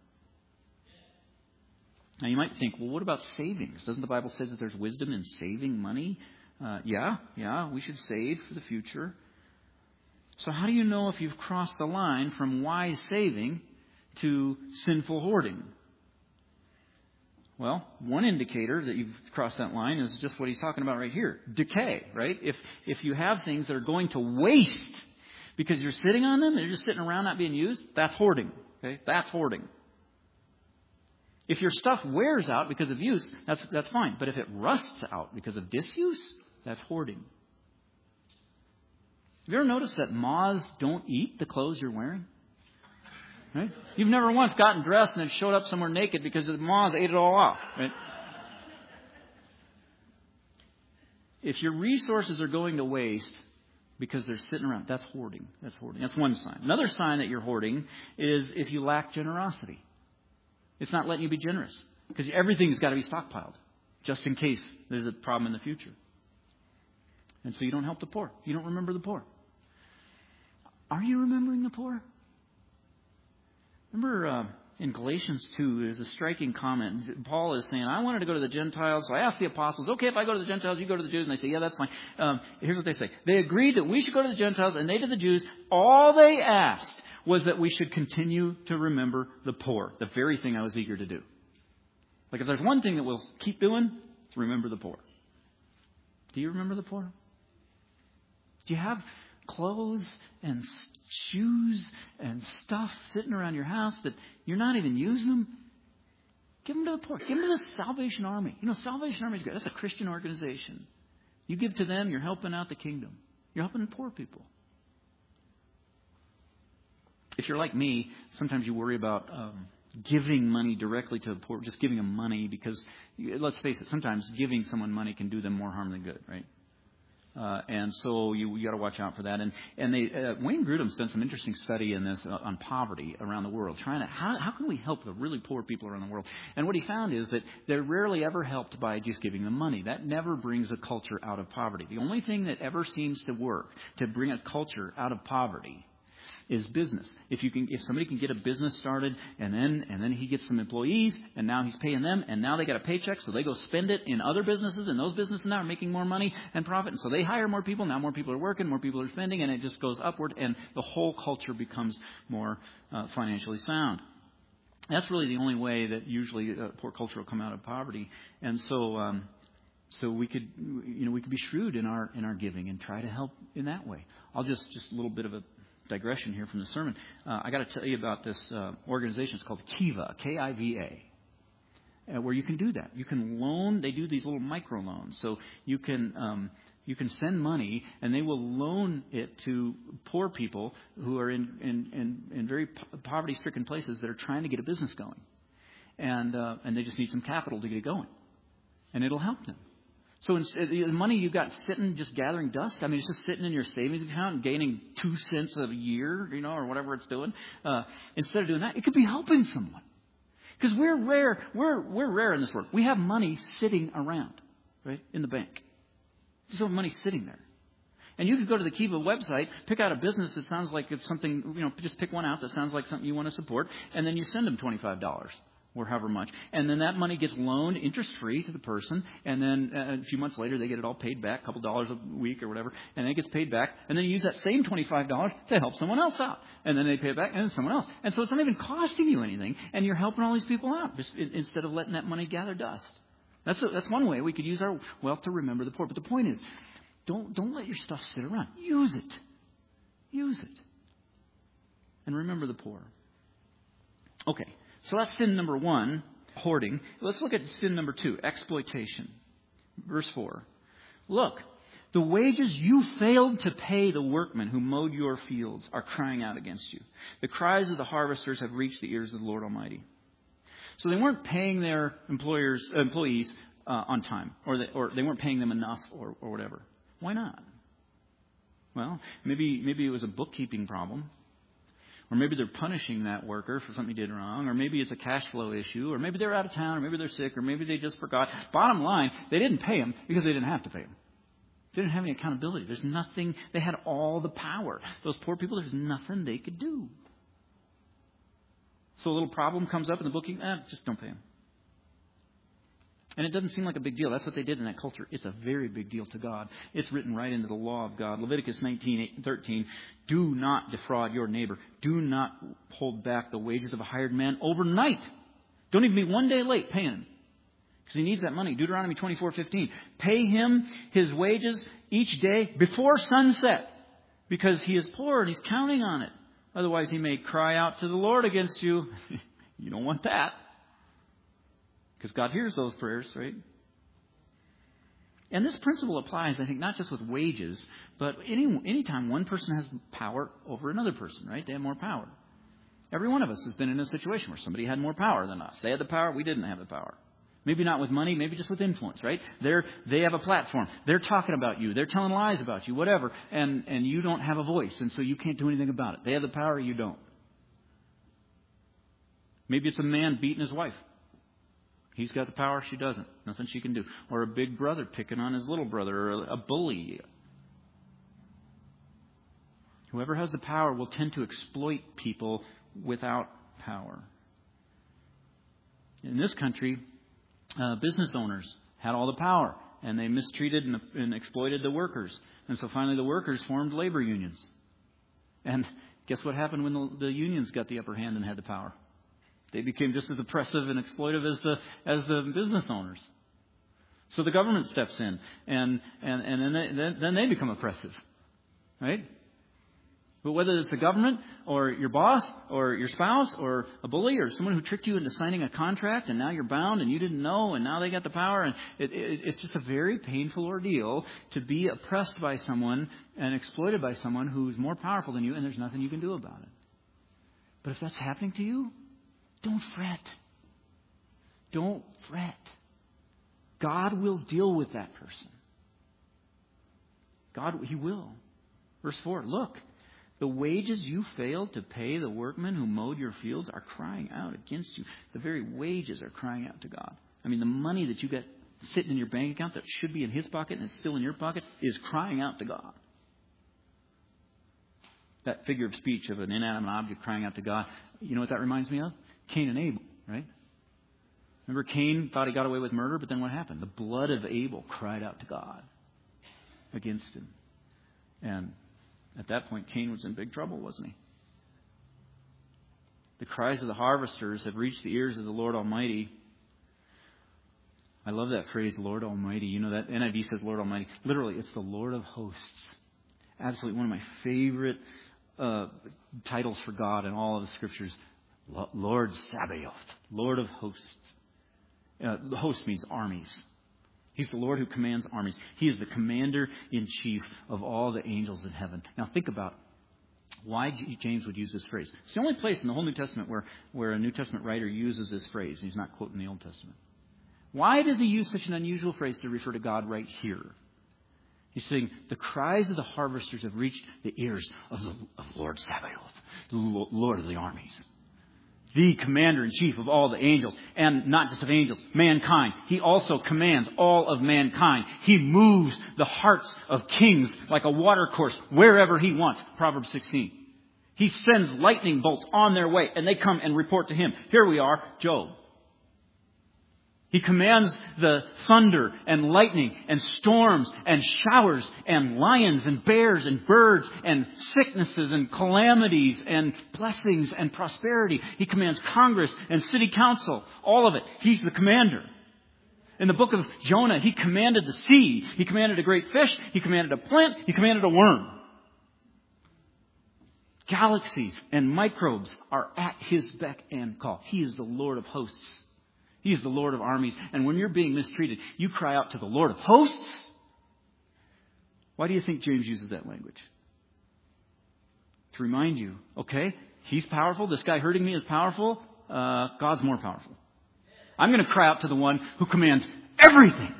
Now you might think, well, what about savings? Doesn't the Bible say that there's wisdom in saving money? Uh, yeah, yeah, we should save for the future. So how do you know if you've crossed the line from wise saving to sinful hoarding? Well, one indicator that you've crossed that line is just what he's talking about right here. Decay, right? If if you have things that are going to waste because you're sitting on them, they're just sitting around not being used, that's hoarding. Okay? That's hoarding. If your stuff wears out because of use, that's that's fine. But if it rusts out because of disuse, that's hoarding. Have you ever noticed that moths don't eat the clothes you're wearing? Right? You've never once gotten dressed and it showed up somewhere naked because the moths ate it all off. Right? If your resources are going to waste because they're sitting around, that's hoarding. That's hoarding. That's one sign. Another sign that you're hoarding is if you lack generosity. It's not letting you be generous because everything's got to be stockpiled just in case there's a problem in the future. And so you don't help the poor. You don't remember the poor. Are you remembering the poor? Remember uh, in Galatians two, there's a striking comment. Paul is saying, I wanted to go to the Gentiles. So I asked the apostles, okay, if I go to the Gentiles, you go to the Jews. And they say, yeah, that's fine. Um, here's what they say. They agreed that we should go to the Gentiles and they to the Jews. All they asked was that we should continue to remember the poor. The very thing I was eager to do. Like if there's one thing that we'll keep doing, it's remember the poor. Do you remember the poor? Do you have clothes and shoes and stuff sitting around your house that you're not even using them? Give them to the poor. Give them to the Salvation Army. You know, Salvation Army is great. That's a Christian organization. You give to them, you're helping out the kingdom. You're helping poor people. If you're like me, sometimes you worry about um, giving money directly to the poor, just giving them money because, let's face it, sometimes giving someone money can do them more harm than good, right? Uh, and so you, you got to watch out for that. And and they, uh, Wayne Grudem's done some interesting study in this uh, on poverty around the world, trying to how how can we help the really poor people around the world? And what he found is that they're rarely ever helped by just giving them money. That never brings a culture out of poverty. The only thing that ever seems to work to bring a culture out of poverty is business. If you can, if somebody can get a business started and then and then he gets some employees and now he's paying them and now they got a paycheck, so they go spend it in other businesses and those businesses now are making more money and profit, and so they hire more people. Now more people are working, more people are spending, and it just goes upward, and the whole culture becomes more uh, financially sound. That's really the only way that usually uh, poor culture will come out of poverty, and so. Um, So we could, you know, we could be shrewd in our in our giving and try to help in that way. I'll just just a little bit of a digression here from the sermon. Uh, I got to tell you about this uh, organization. It's called Kiva, K I V A, uh, where you can do that. You can loan. They do these little micro loans, so you can um, you can send money, and they will loan it to poor people who are in in, in, in very poverty-stricken places that are trying to get a business going, and uh, and they just need some capital to get it going, and it'll help them. So the money you've got sitting, just gathering dust, I mean, it's just sitting in your savings account and gaining two cents a year, you know, or whatever it's doing. Uh, instead of doing that, it could be helping someone. Because we're rare, we're we're rare in this world. We have money sitting around, right, in the bank. Just have money sitting there. And you could go to the Kiva website, pick out a business that sounds like it's something, you know, just pick one out that sounds like something you want to support, and then you send them twenty-five dollars. Or however much. And then that money gets loaned interest-free to the person. And then uh, a few months later, they get it all paid back, a couple dollars a week or whatever. And then it gets paid back. And then you use that same twenty-five dollars to help someone else out. And then they pay it back and then someone else. And so it's not even costing you anything. And you're helping all these people out just instead of letting that money gather dust. That's a, that's one way we could use our wealth to remember the poor. But the point is, don't don't let your stuff sit around. Use it. Use it. And remember the poor. Okay. So that's sin number one. hoarding. Let's look at sin number two, exploitation. Verse four. Look, the wages you failed to pay the workmen who mowed your fields are crying out against you. The cries of the harvesters have reached the ears of the Lord Almighty. So they weren't paying their employers, uh, employees uh, on time, or they, or they weren't paying them enough, or, or whatever. Why not? Well, maybe maybe it was a bookkeeping problem. Or maybe they're punishing that worker for something he did wrong. Or maybe it's a cash flow issue. Or maybe they're out of town. Or maybe they're sick. Or maybe they just forgot. Bottom line, they didn't pay him because they didn't have to pay him. They didn't have any accountability. There's nothing. They had all the power. Those poor people, there's nothing they could do. So a little problem comes up in the booking. Eh, just don't pay him. And it doesn't seem like a big deal. That's what they did in that culture. It's a very big deal to God. It's written right into the law of God. Leviticus nineteen thirteen. Do not defraud your neighbor. Do not hold back the wages of a hired man overnight. Don't even be one day late paying him, because he needs that money. Deuteronomy twenty-four fifteen. Pay him his wages each day before sunset, because he is poor and he's counting on it. Otherwise he may cry out to the Lord against you. You don't want that. Because God hears those prayers, right? And this principle applies, I think, not just with wages, but any anytime one person has power over another person, right? They have more power. Every one of us has been in a situation where somebody had more power than us. They had the power, we didn't have the power. Maybe not with money, maybe just with influence, right? They're, they have a platform. They're talking about you. They're telling lies about you, whatever. And, and you don't have a voice, and so you can't do anything about it. They have the power, you don't. Maybe it's a man beating his wife. He's got the power, she doesn't. Nothing she can do. Or a big brother picking on his little brother, or a bully. Whoever has the power will tend to exploit people without power. In this country, uh, business owners had all the power, and they mistreated and, and exploited the workers. And so finally the workers formed labor unions. And guess what happened when the, the unions got the upper hand and had the power? They became just as oppressive and exploitive as the as the business owners. So the government steps in, and and and then they, then, then they become oppressive, right? But whether it's the government or your boss or your spouse or a bully or someone who tricked you into signing a contract, and now you're bound and you didn't know, and now they got the power, and it, it, it's just a very painful ordeal to be oppressed by someone and exploited by someone who's more powerful than you, and there's nothing you can do about it. But if that's happening to you, don't fret. Don't fret. God will deal with that person. God, He will. Verse four, look, the wages you failed to pay the workmen who mowed your fields are crying out against you. The very wages are crying out to God. I mean, the money that you got sitting in your bank account that should be in His pocket and it's still in your pocket is crying out to God. That figure of speech of an inanimate object crying out to God, you know what that reminds me of? Cain and Abel, right? Remember, Cain thought he got away with murder, but then what happened? The blood of Abel cried out to God against him. And at that point, Cain was in big trouble, wasn't he? The cries of the harvesters have reached the ears of the Lord Almighty. I love that phrase, Lord Almighty. You know, that N I V says Lord Almighty. Literally, it's the Lord of hosts. Absolutely one of my favorite uh, titles for God in all of the Scriptures. Lord Sabaoth, Lord of hosts. Uh, the host means armies. He's the Lord who commands armies. He is the commander-in-chief of all the angels in heaven. Now think about why James would use this phrase. It's the only place in the whole New Testament where, where a New Testament writer uses this phrase. He's not quoting the Old Testament. Why does he use such an unusual phrase to refer to God right here? He's saying, the cries of the harvesters have reached the ears of the of Lord Sabaoth, the Lord of the armies. The commander-in-chief of all the angels, and not just of angels, mankind. He also commands all of mankind. He moves the hearts of kings like a watercourse wherever He wants. Proverbs sixteen. He sends lightning bolts on their way, and they come and report to Him. Here we are, Job. He commands the thunder and lightning and storms and showers and lions and bears and birds and sicknesses and calamities and blessings and prosperity. He commands Congress and city council, all of it. He's the commander. In the book of Jonah, He commanded the sea. He commanded a great fish. He commanded a plant. He commanded a worm. Galaxies and microbes are at His beck and call. He is the Lord of hosts. He is the Lord of armies. And when you're being mistreated, you cry out to the Lord of hosts. Why do you think James uses that language? To remind you, okay, he's powerful. This guy hurting me is powerful. Uh, God's more powerful. I'm going to cry out to the one who commands everything.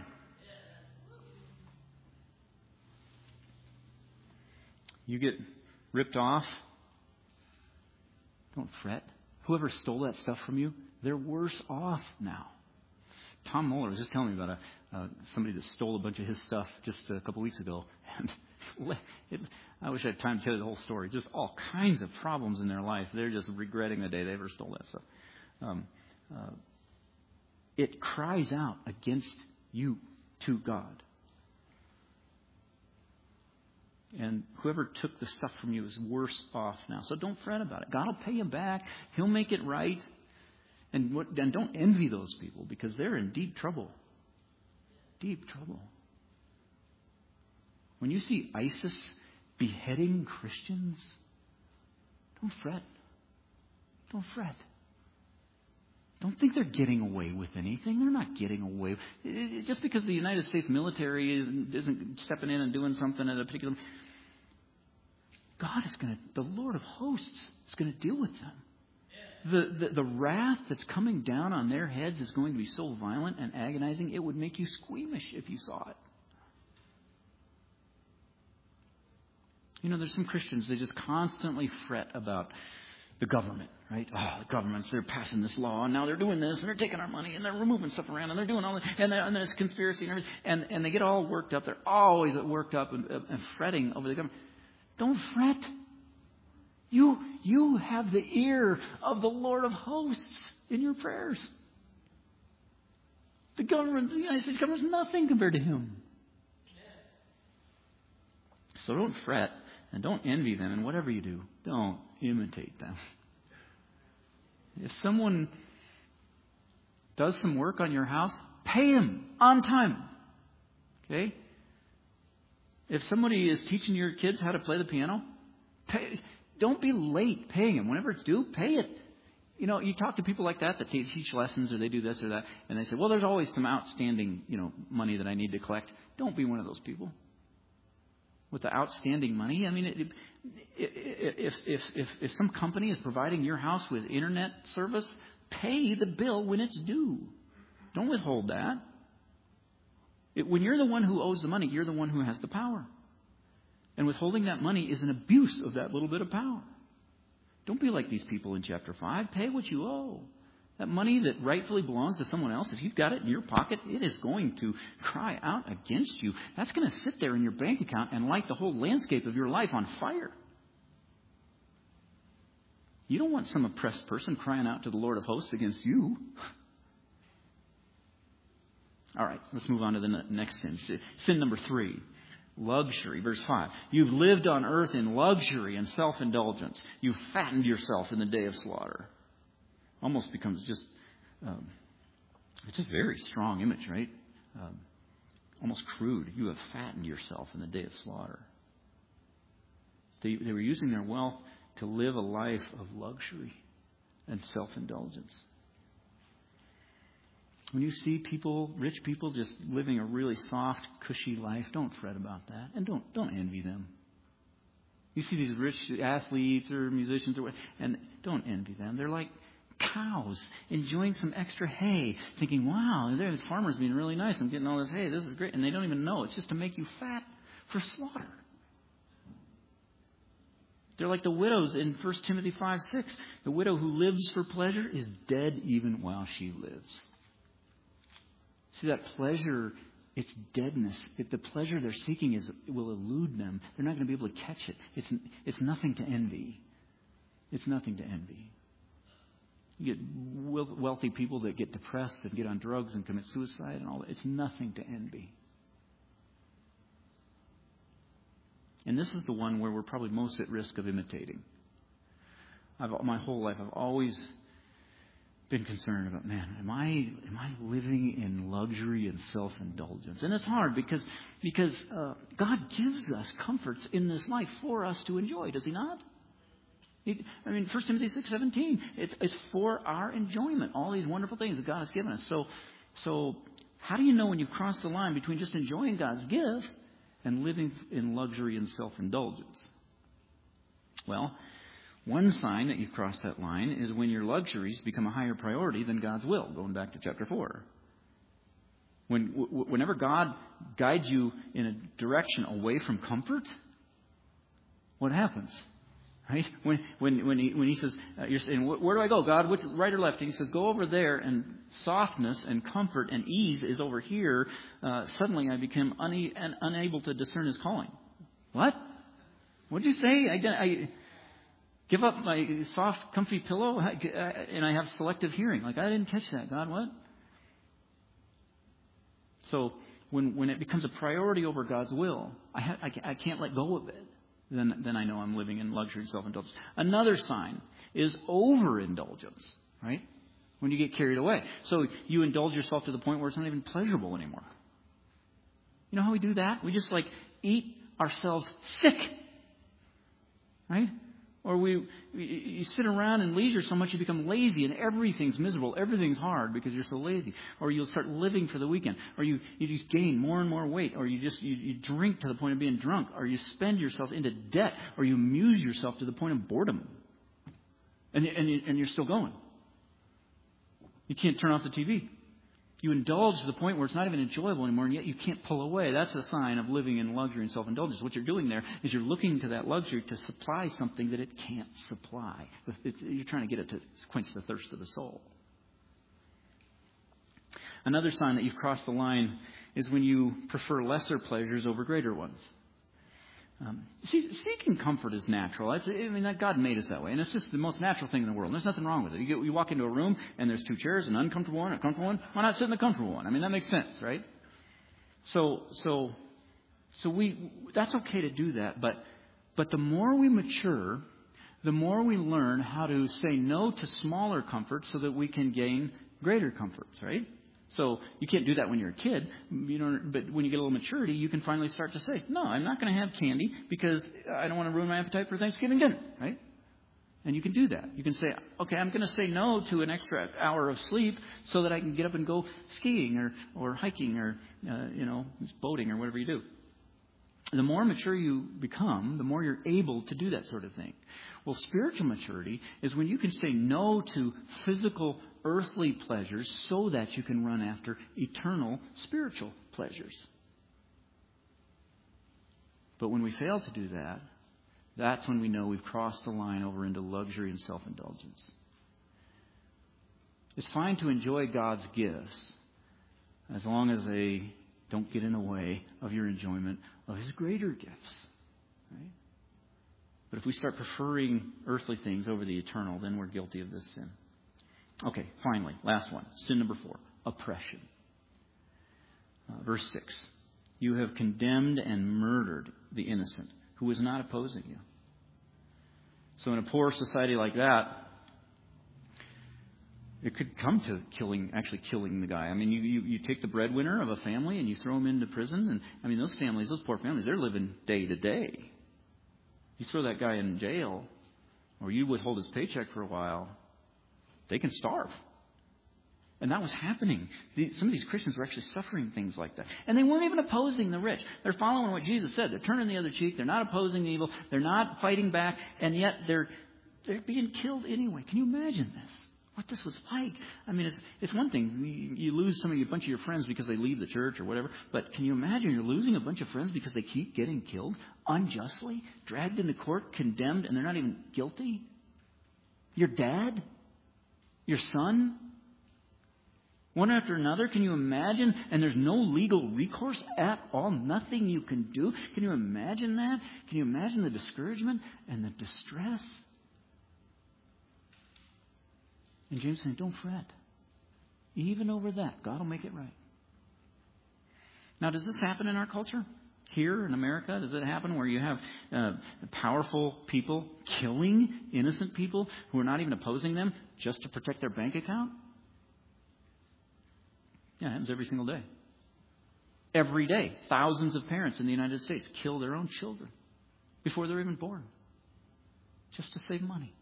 You get ripped off. Don't fret. Whoever stole that stuff from you, they're worse off now. Tom Muller was just telling me about a, uh, somebody that stole a bunch of his stuff just a couple weeks ago. And it, I wish I had time to tell you the whole story. Just all kinds of problems in their life. They're just regretting the day they ever stole that stuff. Um, uh, it cries out against you to God. And whoever took the stuff from you is worse off now. So don't fret about it. God will pay you back. He'll make it right. And, what, and don't envy those people because they're in deep trouble. Deep trouble. When you see ISIS beheading Christians, don't fret. Don't fret. Don't think they're getting away with anything. They're not getting away. Just because the United States military isn't, isn't stepping in and doing something at a particular... God is going to... The Lord of hosts is going to deal with them. The, the, the wrath that's coming down on their heads is going to be so violent and agonizing, it would make you squeamish if you saw it. You know, there's some Christians, they just constantly fret about the government, right? Oh, the governments, they're passing this law, and now they're doing this, and they're taking our money, and they're removing stuff around, and they're doing all this, and, and there's conspiracy and everything. And, and they get all worked up. They're always worked up and, and fretting over the government. Don't fret. You, you have the ear of the Lord of hosts in your prayers. The government, the United States government is nothing compared to Him. So don't fret and don't envy them. And whatever you do, don't imitate them. If someone does some work on your house, pay him on time. Okay? If somebody is teaching your kids how to play the piano, pay, don't be late paying them. Whenever it's due, pay it. You know, you talk to people like that that teach lessons or they do this or that, and they say, well, there's always some outstanding, you know, money that I need to collect. Don't be one of those people. With the outstanding money, I mean, it, it, if, if, if, if some company is providing your house with internet service, pay the bill when it's due. Don't withhold that. It, when you're the one who owes the money, you're the one who has the power. And withholding that money is an abuse of that little bit of power. Don't be like these people in chapter five. Pay what you owe. That money that rightfully belongs to someone else, if you've got it in your pocket, it is going to cry out against you. That's going to sit there in your bank account and light the whole landscape of your life on fire. You don't want some oppressed person crying out to the Lord of hosts against you. All right, let's move on to the next sin. Sin number three. Luxury, verse five. You've lived on earth in luxury and self-indulgence. You've fattened yourself in the day of slaughter. Almost becomes just, um, it's a very strong image, right? Um, almost crude. You have fattened yourself in the day of slaughter. They, they were using their wealth to live a life of luxury and self-indulgence. When you see people, rich people, just living a really soft, cushy life, don't fret about that. And don't don't envy them. You see these rich athletes or musicians, or and don't envy them. They're like cows enjoying some extra hay, thinking, wow, the farmer's being really nice. I'm getting all this hay. This is great. And they don't even know. It's just to make you fat for slaughter. They're like the widows in First Timothy five six. The widow who lives for pleasure is dead even while she lives. See, that pleasure, it's deadness. If the pleasure they're seeking is it will elude them. They're not going to be able to catch it. It's it's nothing to envy. It's nothing to envy. You get wealthy people that get depressed and get on drugs and commit suicide and all that. It's nothing to envy. And this is the one where we're probably most at risk of imitating. I've, my whole life, I've always been concerned about, man, am I am I living in luxury and self-indulgence? And it's hard because because uh, God gives us comforts in this life for us to enjoy, does He not? He, I mean, First Timothy six seventeen, it's, it's for our enjoyment, all these wonderful things that God has given us. So, so how do you know when you've crossed the line between just enjoying God's gifts and living in luxury and self-indulgence? Well, one sign that you've crossed that line is when your luxuries become a higher priority than God's will, going back to chapter four. When, w- whenever God guides you in a direction away from comfort, what happens? Right? When when when he when he says, uh, you're saying, where do I go, God? Which, right or left? And he says, go over there, and softness and comfort and ease is over here. Uh, suddenly, I became une- and unable to discern His calling. What? What'd you say? I, I give up my soft, comfy pillow, and I have selective hearing. Like, I didn't catch that. God, what? So when when it becomes a priority over God's will, I ha- I, I can't let go of it. Then, then I know I'm living in luxury and self-indulgence. Another sign is overindulgence, right? When you get carried away. So you indulge yourself to the point where it's not even pleasurable anymore. You know how we do that? We just like eat ourselves sick, right? Or we, you sit around in leisure so much you become lazy and everything's miserable. Everything's hard because you're so lazy. Or you'll start living for the weekend. Or you, you just gain more and more weight. Or you just you, you drink to the point of being drunk. Or you spend yourself into debt. Or you amuse yourself to the point of boredom. And, and, you, and you're still going. You can't turn off the T V. You indulge to the point where it's not even enjoyable anymore, and yet you can't pull away. That's a sign of living in luxury and self-indulgence. What you're doing there is you're looking to that luxury to supply something that it can't supply. It's, you're trying to get it to quench the thirst of the soul. Another sign that you've crossed the line is when you prefer lesser pleasures over greater ones. Um, see, seeking comfort is natural. It's, I mean, that God made us that way, and it's just the most natural thing in the world. There's nothing wrong with it. You, get, you walk into a room, and there's two chairs, an uncomfortable one, a comfortable one. Why not sit in the comfortable one? I mean, that makes sense, right? So, so, so we that's okay to do that, but but the more we mature, the more we learn how to say no to smaller comforts so that we can gain greater comforts, right? So you can't do that when you're a kid, you know. But when you get a little maturity, you can finally start to say, "No, I'm not going to have candy because I don't want to ruin my appetite for Thanksgiving dinner." Right? And you can do that. You can say, "Okay, I'm going to say no to an extra hour of sleep so that I can get up and go skiing or or hiking or uh, you know boating or whatever you do." The more mature you become, the more you're able to do that sort of thing. Well, spiritual maturity is when you can say no to physical, earthly pleasures so that you can run after eternal spiritual pleasures. But when we fail to do that, that's when we know we've crossed the line over into luxury and self-indulgence. It's fine to enjoy God's gifts as long as they don't get in the way of your enjoyment of His greater gifts. Right? But if we start preferring earthly things over the eternal, then we're guilty of this sin. Okay, finally, last one. Sin number four, oppression. Uh, verse six. You have condemned and murdered the innocent who was not opposing you. So in a poor society like that, it could come to killing, actually killing the guy. I mean, you, you, you take the breadwinner of a family and you throw him into prison. And I mean, those families, those poor families, they're living day to day. You throw that guy in jail or you withhold his paycheck for a while, they can starve. And that was happening. Some of these Christians were actually suffering things like that. And they weren't even opposing the rich. They're following what Jesus said. They're turning the other cheek. They're not opposing the evil. They're not fighting back. And yet they're they're being killed anyway. Can you imagine this? What this was like? I mean, it's it's one thing. You, you lose some of your, a bunch of your friends because they leave the church or whatever. But can you imagine you're losing a bunch of friends because they keep getting killed unjustly, dragged into court, condemned, and they're not even guilty? Your dad? Your son? One after another? Can you imagine? And there's no legal recourse at all. Nothing you can do. Can you imagine that? Can you imagine the discouragement and the distress? And James is saying, don't fret. Even over that, God will make it right. Now, does this happen in our culture? Here in America, does it happen where you have uh, powerful people killing innocent people who are not even opposing them just to protect their bank account? Yeah, it happens every single day. Every day, thousands of parents in the United States kill their own children before they're even born. just to save money.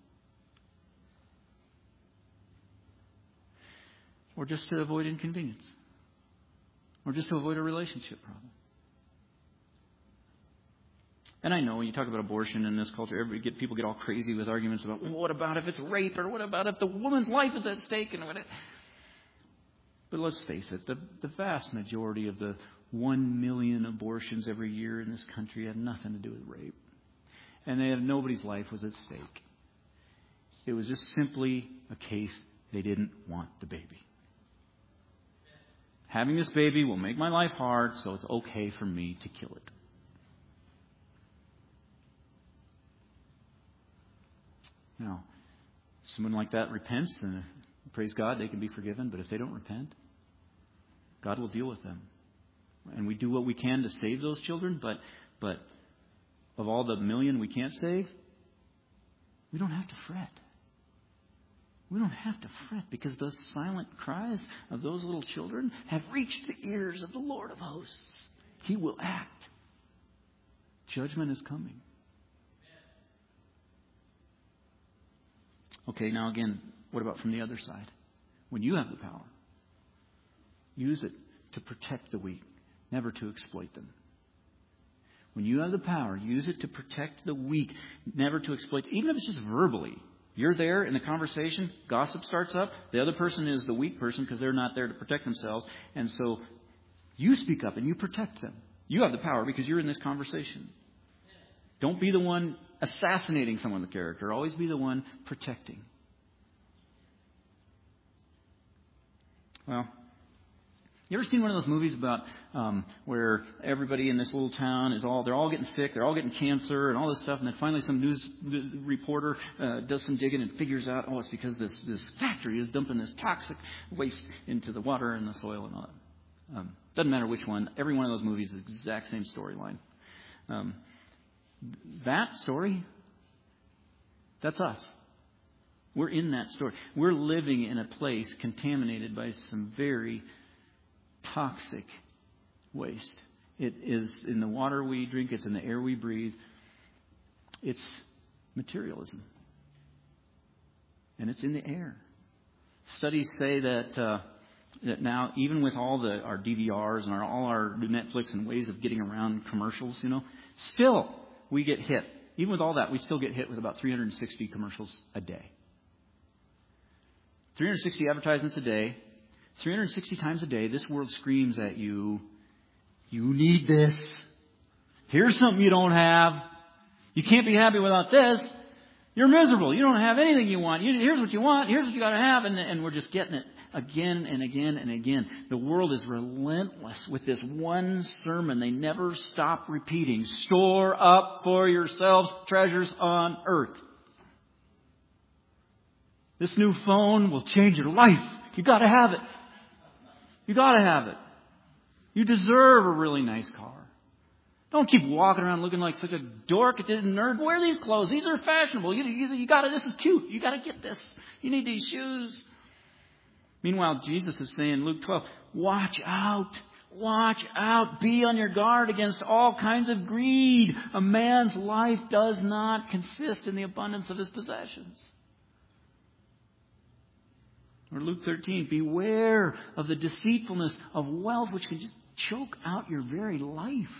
Or just to avoid inconvenience. Or just to avoid a relationship problem. And I know when you talk about abortion in this culture, every, get, people get all crazy with arguments about, well, what about if it's rape? Or what about if the woman's life is at stake? And what it... But let's face it, the, the vast majority of the one million abortions every year in this country had nothing to do with rape. And they had, nobody's life was at stake. It was just simply a case they didn't want the baby. Having this baby will make my life hard, so it's okay for me to kill it. Now, someone like that repents, and praise God, they can be forgiven. But if they don't repent, God will deal with them. And we do what we can to save those children, but but of all the million we can't save, we don't have to fret. We don't have to fret because those silent cries of those little children have reached the ears of the Lord of hosts. He will act. Judgment is coming. Okay, now again, what about from the other side? When you have the power, use it to protect the weak, never to exploit them. When you have the power, use it to protect the weak, never to exploit, even if it's just verbally. You're there in the conversation, gossip starts up, the other person is the weak person because they're not there to protect themselves, and so you speak up and you protect them. You have the power because you're in this conversation. Don't be the one assassinating someone's character. Always be the one protecting. Well, you ever seen one of those movies about um, where everybody in this little town is all, they're all getting sick, they're all getting cancer and all this stuff, and then finally some news reporter uh, does some digging and figures out, oh, it's because this, this factory is dumping this toxic waste into the water and the soil and all that. Um, doesn't matter which one. Every one of those movies is the exact same storyline. Um, that story, that's us. We're in that story. We're living in a place contaminated by some very toxic waste. It is in the water we drink. It's in the air we breathe. It's materialism. And it's in the air. Studies say that uh, that now, even with all the our D V Rs and our, all our Netflix and ways of getting around commercials, you know, still we get hit. Even with all that, we still get hit with about three hundred sixty commercials a day. three hundred sixty advertisements a day. three hundred sixty times a day, this world screams at you, you need this. Here's something you don't have. You can't be happy without this. You're miserable. You don't have anything you want. You, here's what you want. Here's what you got to have. And, and we're just getting it again and again and again. The world is relentless with this one sermon they never stop repeating. Store up for yourselves treasures on earth. This new phone will change your life. You got to have it. You got to have it. You deserve a really nice car. Don't keep walking around looking like such a dork, a nerd. Wear these clothes. These are fashionable. You, you, you got to. This is cute. You got to get this. You need these shoes. Meanwhile, Jesus is saying, Luke twelve, watch out. Watch out. Be on your guard against all kinds of greed. A man's life does not consist in the abundance of his possessions. Or Luke thirteen, beware of the deceitfulness of wealth, which can just choke out your very life.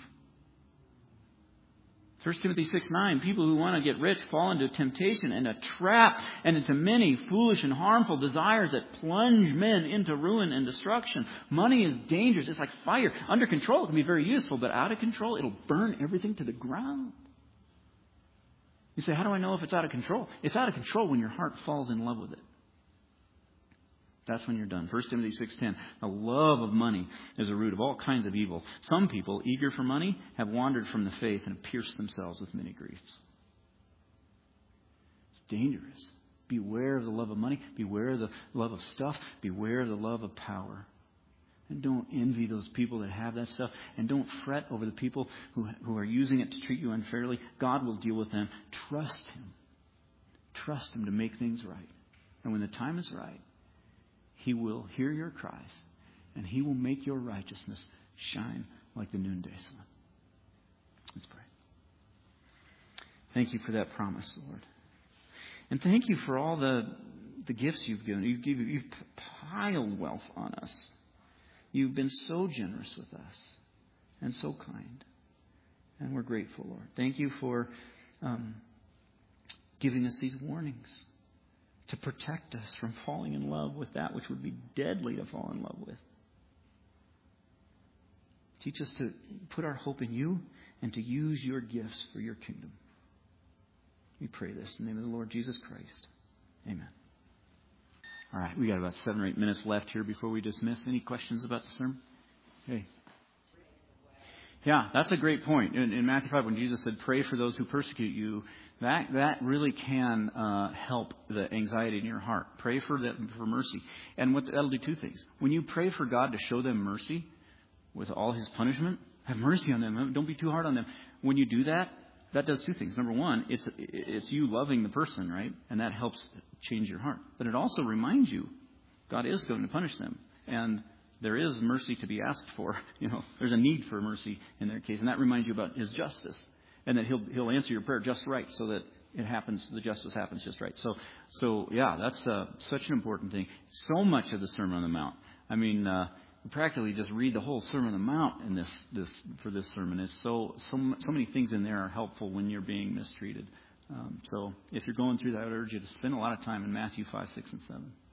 First Timothy six nine, people who want to get rich fall into temptation and a trap and into many foolish and harmful desires that plunge men into ruin and destruction. Money is dangerous. It's like fire. Under control, it can be very useful, but out of control, it'll burn everything to the ground. You say, how do I know if it's out of control? It's out of control when your heart falls in love with it. That's when you're done. First Timothy six ten. The love of money is a root of all kinds of evil. Some people, eager for money, have wandered from the faith and have pierced themselves with many griefs. It's dangerous. Beware of the love of money. Beware of the love of stuff. Beware of the love of power. And don't envy those people that have that stuff. And don't fret over the people who, who are using it to treat you unfairly. God will deal with them. Trust Him. Trust Him to make things right. And when the time is right, He will hear your cries, and He will make your righteousness shine like the noonday sun. Let's pray. Thank you for that promise, Lord. And thank you for all the, the gifts you've given. You've, given, you've piled wealth on us. You've been so generous with us and so kind. And we're grateful, Lord. Thank you for um, giving us these warnings to protect us from falling in love with that which would be deadly to fall in love with. Teach us to put our hope in you and to use your gifts for your kingdom. We pray this in the name of the Lord Jesus Christ. Amen. All right, we got about seven or eight minutes left here before we dismiss. Any questions about the sermon? Hey. Yeah, that's a great point. In, in Matthew five, when Jesus said, pray for those who persecute you, that that really can uh, help the anxiety in your heart. Pray for them for mercy. And what that'll do two things. When you pray for God to show them mercy with all his punishment, have mercy on them. Don't be too hard on them. When you do that, that does two things. Number one, it's it's you loving the person, right? And that helps change your heart. But it also reminds you, God is going to punish them. And there is mercy to be asked for. You know, there's a need for mercy in their case. And that reminds you about his justice. And that he'll he'll answer your prayer just right so that it happens, the justice happens just right. So, so yeah, that's uh, such an important thing. So much of the Sermon on the Mount. I mean, uh, practically just read the whole Sermon on the Mount in this, this for this sermon. It's so so so many things in there are helpful when you're being mistreated. Um, so if you're going through that, I would urge you to spend a lot of time in Matthew five, six, and seven.